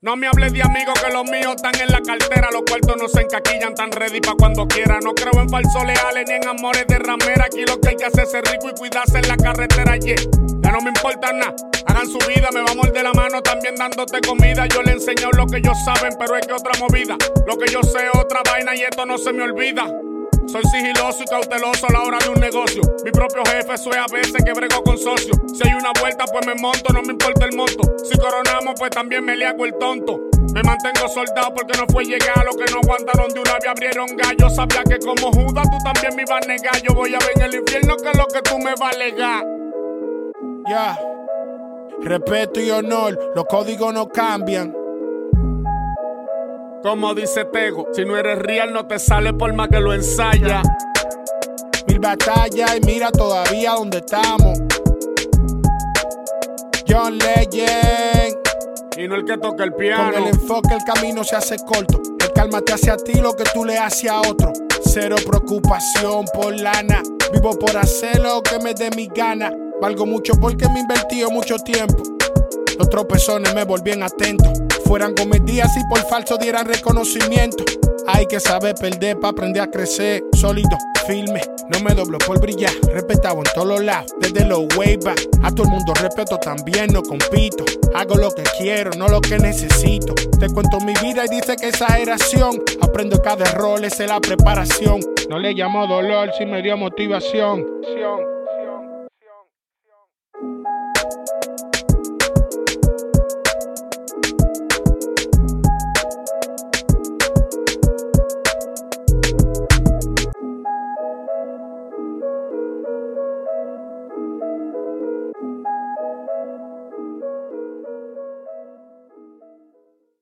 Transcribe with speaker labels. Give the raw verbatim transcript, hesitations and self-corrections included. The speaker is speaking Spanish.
Speaker 1: No me hables de amigos que los míos están en la cartera. Los cuartos no se encaquillan, tan ready pa' cuando quiera. No creo en falsos leales ni en amores de ramera. Aquí lo que hay que hacer es ser rico y cuidarse en la carretera. Yeah. Ya no me importa nada, hagan su vida. Me vamos de la mano también dándote comida. Yo le enseño lo que ellos saben, pero es que otra movida. Lo que yo sé otra vaina y esto no se me olvida. Soy sigiloso y cauteloso a la hora de un negocio. Mi propio jefe soy a veces que brego con socios. Si hay una vuelta pues me monto, no me importa el monto. Si coronamos pues también me le hago el tonto. Me mantengo soldado porque no fue llegar. Los que no aguantaron de una vez abrieron gallo. Sabía que como Judas tú también me ibas a negar. Yo voy a ver en el infierno que es lo que tú me vas a alegar.
Speaker 2: Ya, yeah. Respeto y honor, los códigos no cambian.
Speaker 1: Como dice Tego, si no eres real no te sale por más que lo ensaya.
Speaker 2: Mil batallas y mira todavía dónde estamos. John Legend.
Speaker 1: Y no el que toca el piano.
Speaker 2: Con el enfoque el camino se hace corto. El calma te hace a ti lo que tú le haces a otro. Cero preocupación por lana. Vivo por hacer lo que me dé mi gana. Valgo mucho porque me invertí mucho tiempo. Los tropezones me volvían atento. Fueran comedias y por falso dieran reconocimiento. Hay que saber perder para aprender a crecer. Sólido, firme, no me doblo por brillar. Respetado en todos los lados, desde los way back. A todo el mundo respeto también, no compito. Hago lo que quiero, no lo que necesito. Te cuento mi vida y dice que exageración. Aprendo cada error, esa es la preparación. No le llamo dolor si me dio motivación.